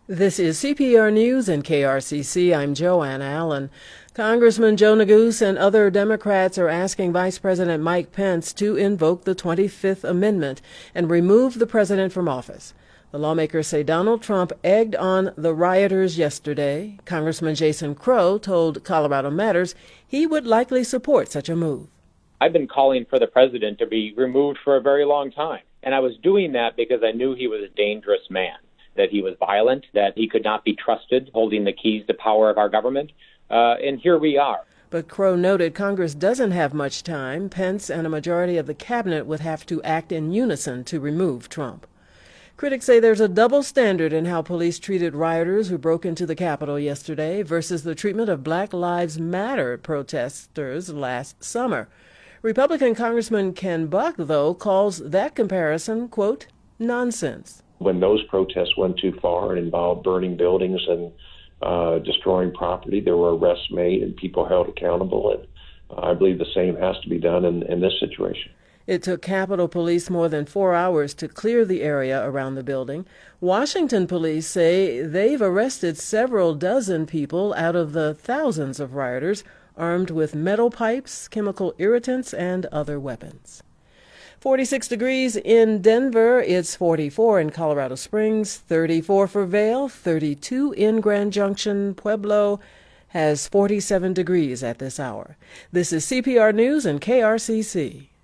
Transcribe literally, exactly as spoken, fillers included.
This is C P R News and K R C C. I'm Joanne Allen. Congressman Joe Neguse and other Democrats are asking Vice President Mike Pence to invoke the twenty-fifth Amendment and remove the president from office. The lawmakers say Donald Trump egged on the rioters yesterday. Congressman Jason Crow told Colorado Matters he would likely support such a move. I've been calling for the president to be removed for a very long time, and I was doing that because I knew he was a dangerous man, that he was violent, that he could not be trusted holding the keys to power of our government, uh, and here we are. But Crow noted Congress doesn't have much time. Pence and a majority of the cabinet would have to act in unison to remove Trump. Critics say there's a double standard in how police treated rioters who broke into the Capitol yesterday versus the treatment of Black Lives Matter protesters last summer. Republican Congressman Ken Buck, though, calls that comparison, quote, nonsense. When those protests went too far and involved burning buildings and uh, destroying property, there were arrests made and people held accountable. And uh, I believe the same has to be done in, in this situation. It took Capitol Police more than four hours to clear the area around the building. Washington police say they've arrested several dozen people out of the thousands of rioters armed with metal pipes, chemical irritants, and other weapons. forty-six degrees in Denver. It's forty-four in Colorado Springs, thirty-four for Vail, thirty-two in Grand Junction. Pueblo has forty-seven degrees at this hour. This is C P R News and K R C C.